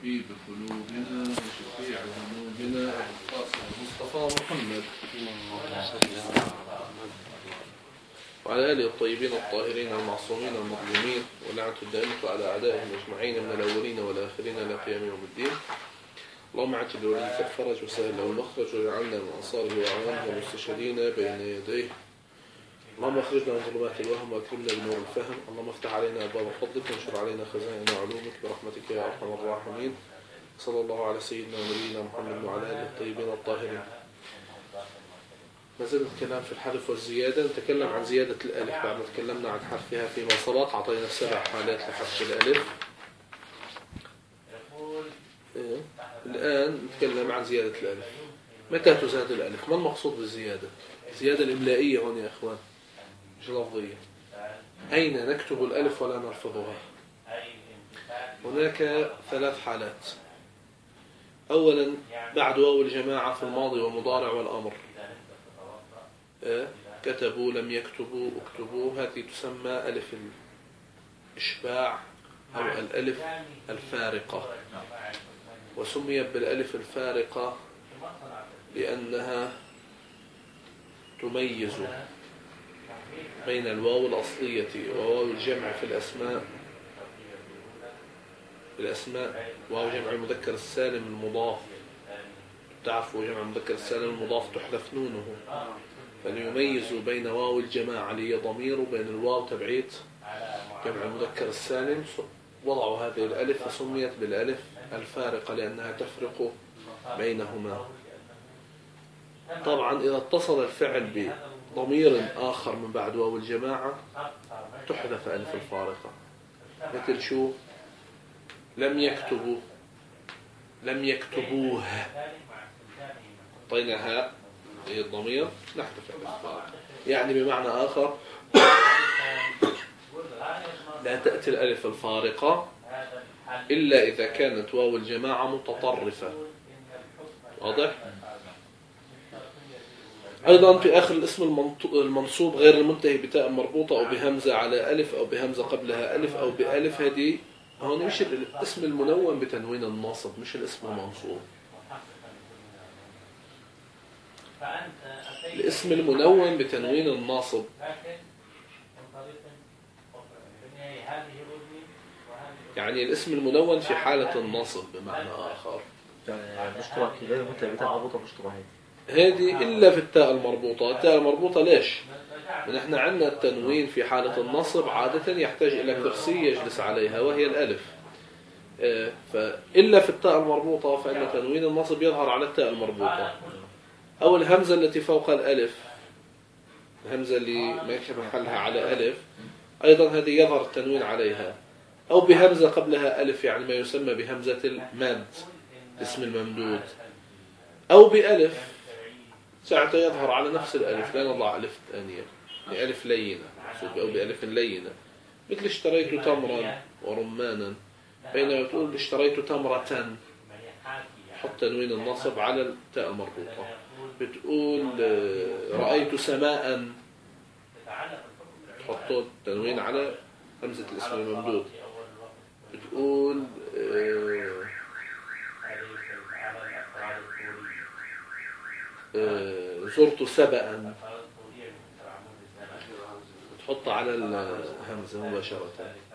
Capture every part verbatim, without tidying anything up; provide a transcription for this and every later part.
حبيب قلوبنا وشفيع ذنوبنا القاسم المصطفى محمد وعلى آله الطيبين الطاهرين المعصومين المظلومين ولعنة الدائمة على أعدائهم أجمعين من الأولين والآخرين إلى قيام يوم الدين. اللهم عجل لوليك الفرج وسهل له المخرج واجعلنا من أنصاره وأعوانه والمستشهدين بين يديه. اللهم اخرجنا من ظلمات الوهم واكرمنا بنور الفهم. اللهم افتح علينا ابواب فضلك وانشر علينا خزائن علومك برحمتك يا ارحم الراحمين. صلى الله على سيدنا ونبينا محمد وعلى اله الطيبين الطاهرين. ما زال الكلام في الحذف والزياده. نتكلم عن زياده الالف بعد ما تكلمنا عن حذفها فيما سبق. اعطينا سبع حالات لحذف الالف. إيه؟ الان نتكلم عن زياده الالف. متى تزاد الالف؟ ما المقصود بالزياده؟ الزياده الاملائيه هون يا اخوان مش لفظية. أين نكتب الألف ولا نلفظها؟ هناك ثلاث حالات. أولا بعد واو الجماعة في الماضي والمضارع والأمر. أه؟ كتبوا لم يكتبوا اكتبوا، هذه تسمى ألف الإشباع أو الألف الفارقة، وسميت بالألف الفارقة لأنها تميز بين الواو الأصلية وواو الجمع في الأسماء. الأسماء واو جمع المذكر السالم المضاف، تعرفوا جمع المذكر السالم المضاف تحذف نونه، فليميزوا بين واو الجماعة اللي هي ضمير وبين الواو تبعيت جمع المذكر السالم وضعوا هذه الألف فسميت بالألف الفارقة لأنها تفرق بينهما. طبعا إذا اتصل الفعل بضمير آخر من بعد واو الجماعة تحذف ألف الفارقة، مثل شو؟ لم يكتبوا لم يكتبوه، طينا هاء هي الضمير نحذف ألف الفارقة. يعني بمعنى آخر لا تأتي الألف الفارقة إلا إذا كانت واو الجماعة متطرفة. واضح؟ أيضا في آخر الاسم المنصوب غير المنتهي بتاء مربوطة أو بهمزة على ألف أو بهمزة قبلها ألف أو بألف، هذه هون مش الاسم المنون بتنوين الناصب، مش الاسم المنصوب. الاسم المنون بتنوين الناصب يعني الاسم المنون في حالة النصب بمعنى آخر. يعني مشترك غير المنتهي بتاء مربوطة مشترك هذه إلا في التاء المربوطة. التاء المربوطة ليش؟ نحن عندنا التنوين في حالة النصب عادة يحتاج إلى كرسي يجلس عليها وهي الألف، فإلا في التاء المربوطة فإن تنوين النصب يظهر على التاء المربوطة أو الهمزة التي فوق الألف، الهمزة اللي ما يكتب محلها على ألف أيضا هذه يظهر التنوين عليها، أو بهمزة قبلها ألف يعني ما يسمى بهمزة الماد اسم الممدود، أو بألف ساعة يظهر على نفس الألف لا نضع ألف ثانية لألف لينة أو بألف لينة، مثل اشتريت تمرا ورمانا، بينما تقول اشتريت تمرة حط تنوين النصب على التاء المربوطة. بتقول رأيت سماء تحط تنوين على همزة الاسم الممدود. بتقول آه آه زرت سبأ تحط على الهمزة مباشرة.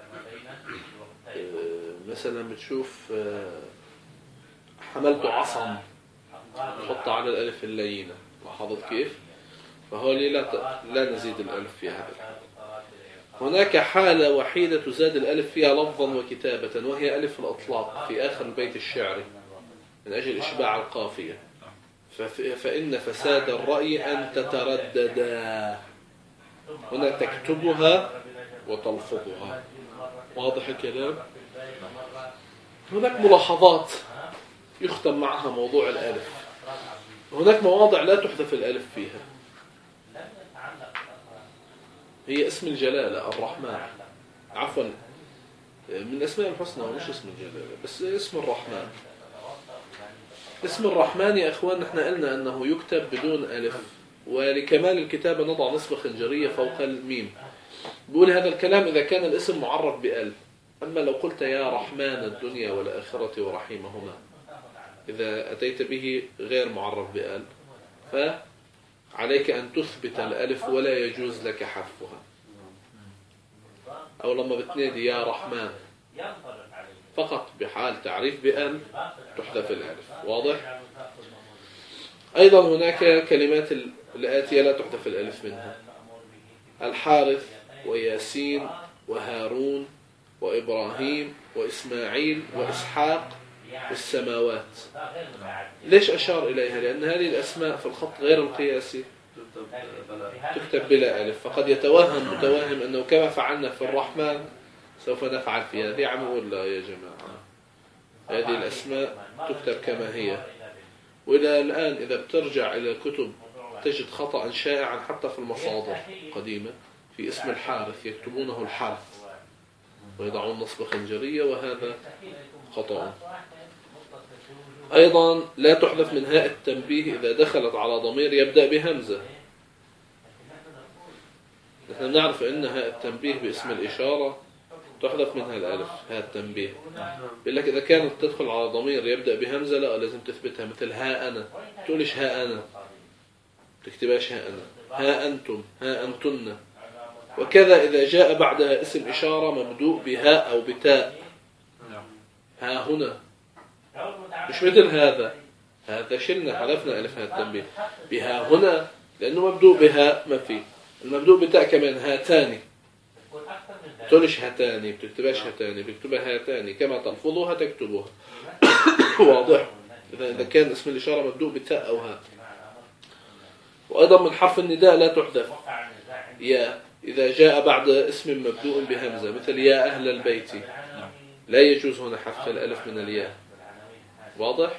آه مثلا بتشوف آه حملت عصا تحط على الألف اللينة. لاحظت كيف؟ فهولي لا لا نزيد الألف في هذا الحال. هناك حالة وحيدة تزاد الألف فيها لفظا وكتابة وهي ألف الأطلاق في آخر البيت الشعري من أجل إشباع القافية. فإن فساد الرأي أن تترددا، هنا تكتبها وتلفظها. واضح الكلام؟ هناك ملاحظات يختم معها موضوع الألف. هناك مواضع لا تحذف الألف فيها، هي اسم الجلالة الرحمن، عفوا من اسماء الحسنى ومش اسم الجلالة بس اسم الرحمن. اسم الرحمن يا اخوان نحن قلنا انه يكتب بدون ألف، ولكمال الكتابة نضع نصب خنجرية فوق الميم. بقول هذا الكلام إذا كان الاسم معرف بأل، أما لو قلت يا رحمن الدنيا والآخرة ورحيمهما، إذا أتيت به غير معرف بآل فعليك أن تثبت الألف ولا يجوز لك حذفها. أو لما بتنادي يا رحمن فقط بحال تعريف بآل تحذف الألف. واضح؟ أيضا هناك كلمات الآتية لا تحذف الألف منها: الحارث وياسين وهارون وإبراهيم وإسماعيل وإسحاق والسماوات. ليش أشار إليها؟ لأن هذه الأسماء في الخط غير القياسي تكتب بلا ألف، فقد يتوهم متوهم أنه كما فعلنا في الرحمن سوف نفعل في هذه. عم أقول لا يا جماعة، هذه الأسماء تكتب كما هي. وإلى الآن إذا بترجع إلى كتب تجد خطأ شائعا حتى في المصادر قديمة في اسم الحارث، يكتبونه الحرث ويضعون نصب خنجرية، وهذا خطأ. أيضا لا تحذف من هاء التنبيه إذا دخلت على ضمير يبدأ بهمزة. نحن نعرف أن هاء التنبيه باسم الإشارة تحذف منها الألف، هاء التنبيه. يقول لك إذا كانت تدخل على ضمير يبدأ بهمزة لا، لازم تثبتها، مثل ها أنا. تقولش ها أنا، تكتباش ها أنا، ها أنتم، ها أنتن. وكذا إذا جاء بعدها اسم إشارة مبدوء بهاء أو بتاء، ها هنا، مش مثل هذا. هذا شلنا حذفنا ألف هاء التنبيه. بها هنا لأنه مبدوء بهاء ما فيه. المبدوء بتاء كمان هاتاني، تقولش هاتاني، بتكتباش هاتاني، بتكتبها هاتاني كما تلفظوها تكتبوها. واضح؟ إذا كان اسم الإشارة مبدوء بتاء أو هاء. وأيضا من حرف النداء لا تحذف يا إذا جاء بعد اسم مبدوء بهمزة، مثل يا أهل البيت، لا يجوز هنا حذف الألف من الياء. واضح؟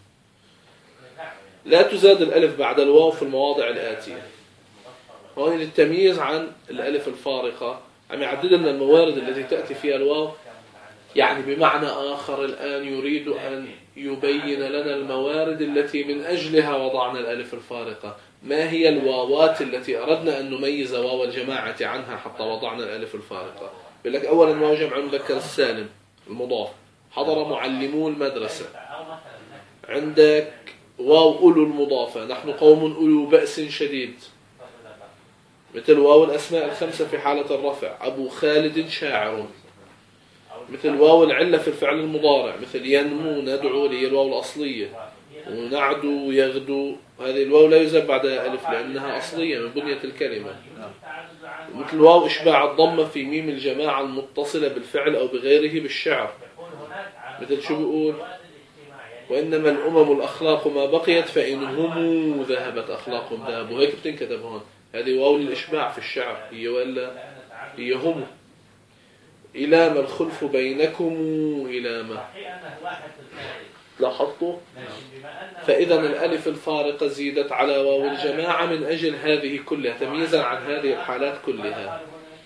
لا تزاد الألف بعد الواو في المواضع الآتية. هون للتمييز عن الألف الفارقة عم يعدد لنا الموارد التي تأتي فيها الواو، يعني بمعنى آخر الآن يريد أن يبين لنا الموارد التي من أجلها وضعنا الألف الفارقة. ما هي الواوات التي أردنا أن نميز واو الجماعة عنها حتى وضعنا الألف الفارقة؟ يقول لك أولا واو جمع المذكر السالم المضاف، حضر معلمو المدرسة. عندك واو أولو المضافة، نحن قوم أولو بأس شديد، مثل واو الأسماء الخمسة في حالة الرفع، أبو خالد شاعر. مثل واو العلة في الفعل المضارع، مثل ينمو ندعو لي الواو الأصلية، ونعدو يغدو، هذه الواو لا يزاد بعدها ألف لأنها أصلية من بنية الكلمة. مثل واو إشباع الضمة في ميم الجماعة المتصلة بالفعل أو بغيره بالشعر، مثل شو بيقول وإنما الأمم الأخلاق ما بقيت فإن هم ذهبت أخلاقهم ذهبوا، هيك بتنكتب هون. هذه واو الإشباع في الشعر، هي ولا هي هم. إلى ما الخلف بينكم إلى ما، لاحظتوا؟ فإذا الألف الفارقة زيدت على واو الجماعة من أجل هذه كلها، تمييزا عن هذه الحالات كلها.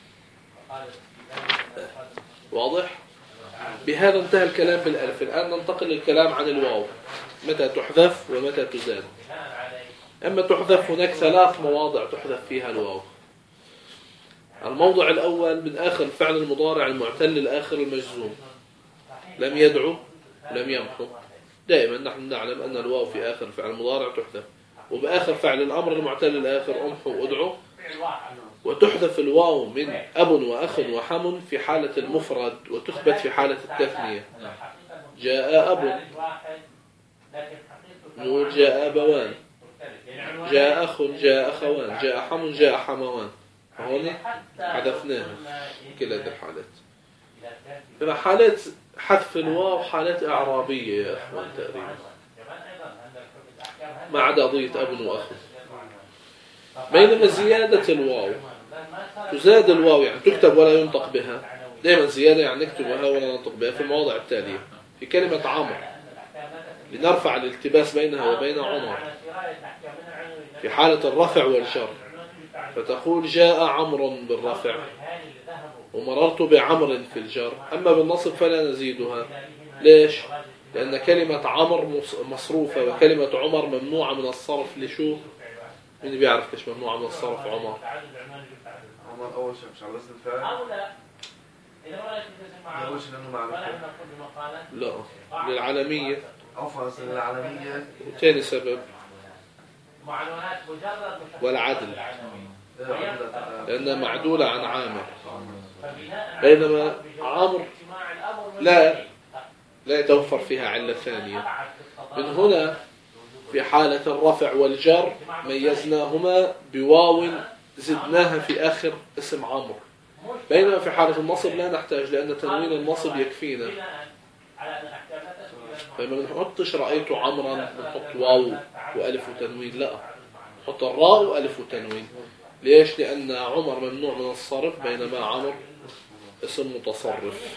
واضح؟ بهذا انتهى الكلام بالألف. الآن ننتقل للكلام عن الواو، متى تحذف ومتى تزاد. أما تحذف هناك ثلاث مواضع تحذف فيها الواو. الموضع الأول من آخر الفعل المضارع المعتل الآخر المجزوم، لم يدعو لم يمحو. دائما نحن نعلم أن الواو في آخر الفعل المضارع تحذف، وبآخر فعل الأمر المعتل الآخر أمحو وادعو. وتحذف الواو من أب وأخ وحم في حالة المفرد، وتثبت في حالة التثنية. جاء أب، نقول جاء أبوان، جاء أخ جاء أخوان، جاء حم جاء حموان. هون حذفناها كل هذه الحالات. فما حالات حذف الواو حالات إعرابية يا أخوان تقريبا، ما عدا قضية أب وأخ. بينما زيادة الواو تزاد الواو يعني تكتب ولا ينطق بها. دائما زيادة يعني نكتبها ولا ننطق بها في المواضع التالية. في كلمة عمر لنرفع الالتباس بينها وبين عمر في حالة الرفع والجر، فتقول جاء عمرو بالرفع ومررت بعمر في الجر. أما بالنصب فلا نزيدها. ليش؟ لأن كلمة عمر مصروفة وكلمة عمر ممنوعة من الصرف. لشو؟ مين بيعرف ليش ممنوعة من الصرف عمر؟ عمر أول شيء مش على وزن الفاعل. يقولش لأنه معرفة. لا، للعالمية. عفوا للعالمية. وثاني سبب والعدل، لأنها معدولة عن عامر، بينما عمرو لا لا يتوفر فيها علة ثانية. من هنا في حالة الرفع والجر ميزناهما بواو زدناها في آخر اسم عمرو، بينما في حالة النصب لا نحتاج، لأن تنوين النصب يكفينا. فما بنحطش رأيت عمرا بنحط واو وألف وتنوين، لا، نحط الراء وألف وتنوين. ليش؟ لأن عمر ممنوع من الصرف، بينما عمرو اسم متصرف.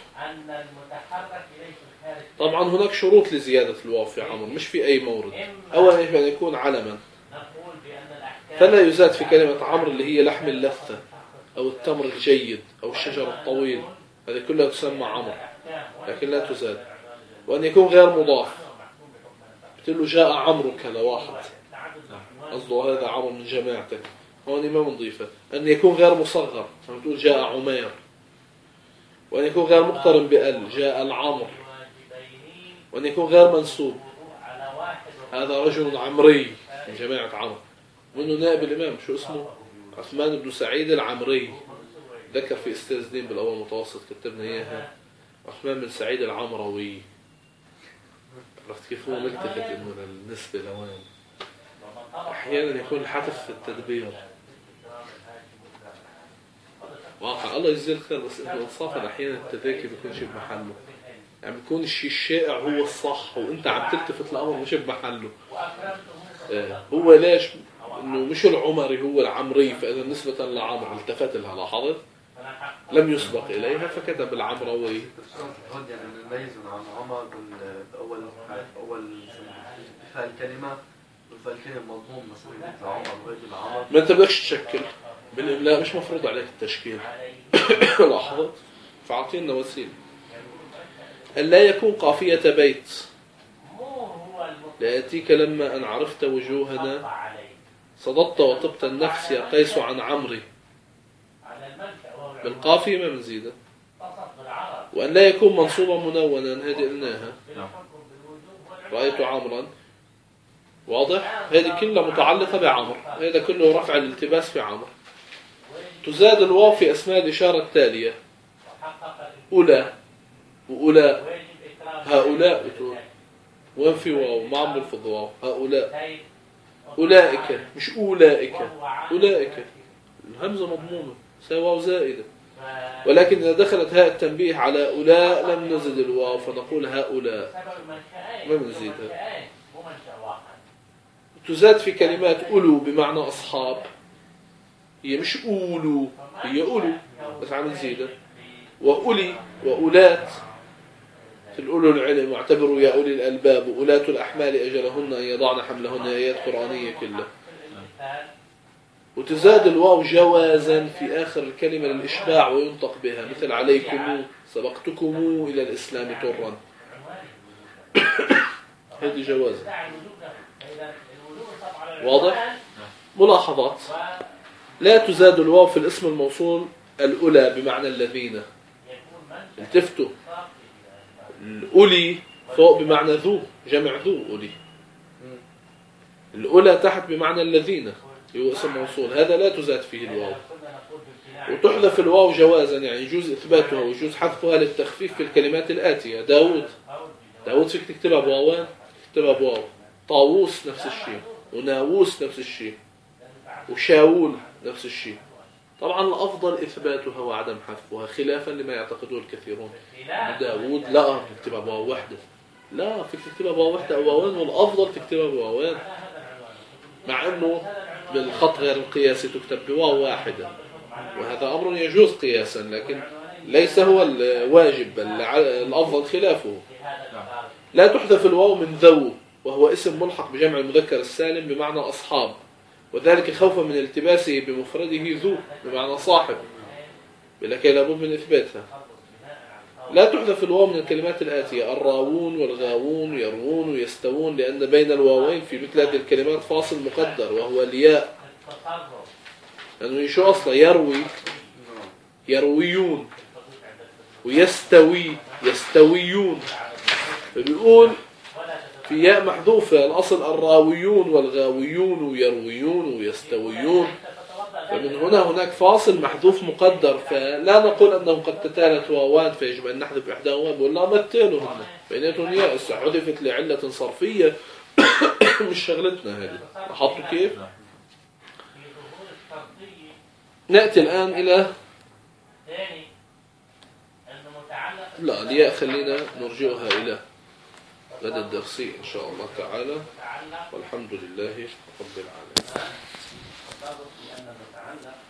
طبعا هناك شروط لزيادة الواو في عمرو، مش في أي مورد. أولا يجب أن يكون علما، فلا يزاد في كلمة عمرو اللي هي لحم اللثة أو التمر الجيد أو الشجر الطويل، هذه كلها تسمى عمرو لكن لا تزاد. وأن يكون غير مضاف، بتقول له جاء عمرو كذا واحد، قصده هذا عمرو من جماعتك، هون ما نضيفه. أن يكون غير مصغر، بتقول جاء عمير. وأن يكون غير مقترن بأل، جاء العمر. وأن يكون غير منسوب، هذا رجل عمري من جماعة عمرو، وأنه نائب الإمام شو اسمه؟ عثمان بن سعيد العمري. ذكر في أستاذ الدين بالأول المتوسط كتبنا إياها عثمان بن سعيد العمروي. عرفت كيف هو ملتفت إنه النسبة لوين. أحيانا يكون الحذف في التدبير واقع. الله يجزيه الخير، بس انت انصافا احيانا التذاكي بيكونش بمحله، يعني بيكون الشيء الشائع هو الصح وانت عم تلتفت الامر مش بمحله. آه هو ليش انه مش العمري هو العمري، فاذا نسبة لعمر التفت لها، لاحظت لم يسبق اليها فكتب العمروي. يعني نميز عن عمر باول اول الكلمه فالكلمه مضمون مثلا مثل عمر رجل عمر. ما انت بدكش تشكل بالإملاء، مش مفروض عليك التشكيل. لاحظت؟ فعطينا وسيلة. أن لا يكون قافية بيت، لأتيك لما أن عرفت وجوهنا صددت وطبت النفس يا قيس عن عمري، بالقافية ما بنزيدها. وأن لا يكون منصوبا منونا، هذه قلناها، رأيت عمرا، واضح؟ هذه كلها متعلقة بعمر، هذا كله رفع الالتباس في عمر. تزاد الواو في أسماء الإشارة التالية: أولى وأولاء، هؤلاء بتقول وين في واو؟ ما عم بلفظ واو. هؤلاء، أولئك، مش أولئك، أولئك الهمزة مضمومة سوى واو زائدة، ولكن إذا دخلت هاء التنبيه على أولاء لم نزد الواو فنقول هؤلاء، ما بنزيدها. تزاد في كلمات أولو بمعنى أصحاب، هي مش أولو، هي أولو بس عم نزيدها. وأولي وأولات، الأولو العلم واعتبروا يا أولي الألباب، وأولات الأحمال أجلهن أن يضعن حملهن، آيات قرآنية كلها. وتزاد الواو جوازا في آخر الكلمة للإشباع وينطق بها، مثل عليكم سبقتكم إلى الإسلام طرا، هذه جوازا. واضح؟ ملاحظات: لا تزاد الواو في الاسم الموصول الأولى بمعنى الذين، التفتوا، الأولي فوق بمعنى ذو، جمع ذو أولي، الأولى تحت بمعنى الذين هو اسم موصول، هذا لا تزاد فيه الواو. وتحذف الواو جوازا، يعني يجوز إثباتها ويجوز حذفها للتخفيف في الكلمات الآتية: داود، داود فيك تكتبها بواوان، تكتبها بواو. طاووس نفس الشيء، وناووس نفس الشيء، وشاول نفس الشيء. طبعا الأفضل إثباتها وعدم حذفها، خلافا لما يعتقده الكثيرون. داود لا تكتبها بواو وحدة، لا فيك تكتبها بواو وحدة أو واوان، والأفضل تكتبها بواوان، مع أنه بالخط غير القياسي تكتب بواو واحدة، وهذا أمر يجوز قياسا لكن ليس هو الواجب، بل الأفضل خلافه. لا تحذف الواو من ذو، وهو اسم ملحق بجمع المذكر السالم بمعنى أصحاب، وذلك خوفا من التباسه بمفرده ذو بمعنى صاحب، لكن لابد من إثباتها. لا تحذف الواو من الكلمات الآتية: الراوون والغاوون ويروون ويستوون، لأن بين الواوين في مثل هذه الكلمات فاصل مقدر وهو الياء، لأنه شو أصلا يروي، يرويون، ويستوي يستويون. فبيقول في ياء محذوفة، الأصل الراويون والغاويون ويرويون ويستويون، فمن هنا هناك فاصل محذوف مقدر، فلا نقول أنه قد تتالت واوان فيجب أن نحذف إحداهما، بقول لا ما التالوا بيناتهم ياء حذفت لعلة صرفية مش شغلتنا هذه. لاحظتوا كيف؟ نأتي الآن إلى لا الياء خلينا نرجعها إلى غدا الدرسي إن شاء الله تعالى، والحمد لله رب العالمين.